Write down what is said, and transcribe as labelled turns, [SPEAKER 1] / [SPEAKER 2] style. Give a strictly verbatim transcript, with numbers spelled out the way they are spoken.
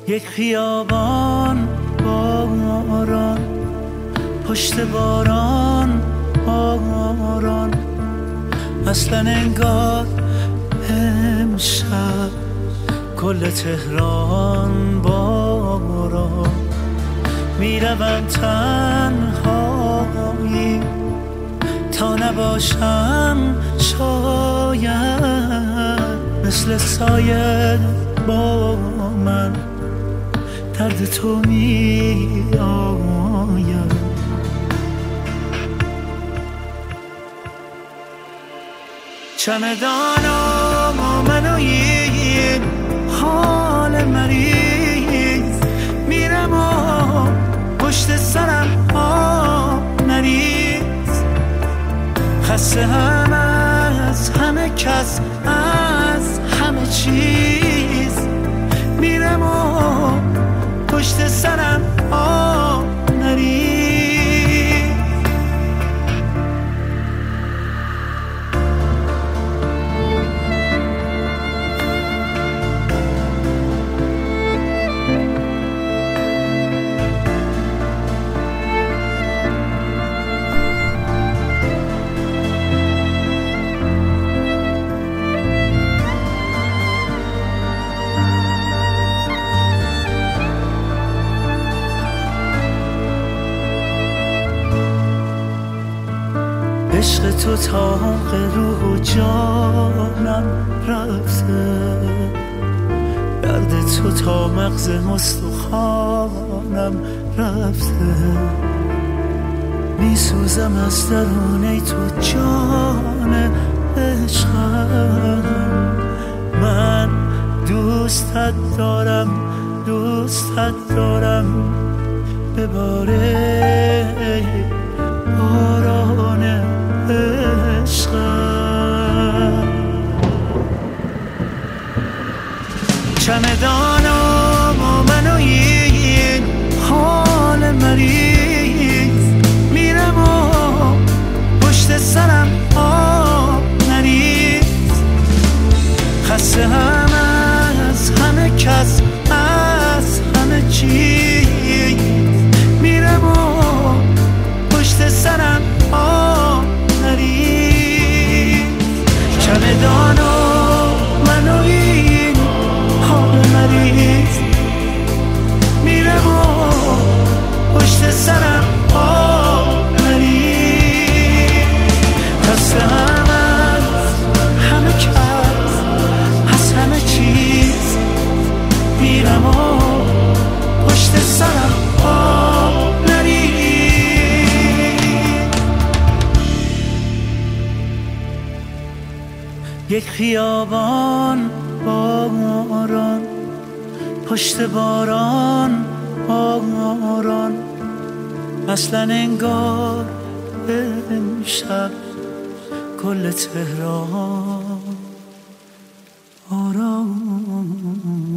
[SPEAKER 1] یک خیابان باران، پشت باران باران، اصلا انگار امشب کل تهران باران. میروم تنهایی تا نباشم شاید مثل سایه با من درد تو می آید. چمدانم و من و این حال مریض، میرم و پشت سرم ها نریز. خسته هم از همه کس، از همه چیز، میرم و پشت سرم ها نریز. عشق تو طاق روح و جانم رفته، درد تو تا مغز مستخوانم رفته. میسوزم از درونه تو جان عشقم، من دوستت دارم دوستت دارم. بباره باران عشقم. چمدانم و من و این حال مریض، میرم و پشت سرم ها نریز. خسته هم از همه کس، از همه چیز، میرم و پشت سرم ها نریز. چمدان و من و این حال مریض، میرم و پشت سرم ها نریز. خسته هم از همه کس، از همه چیز، میرم و پشت سرم ها نریز. یک خیابان باران، پشت باران باران، اصلا انگار امشب کل تهران آرام.